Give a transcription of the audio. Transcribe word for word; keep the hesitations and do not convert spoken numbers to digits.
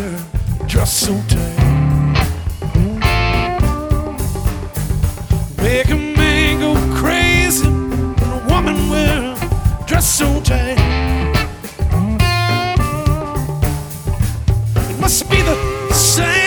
wear a dress so tight. Make a man go crazy when a woman wear a dress so tight. It must be the same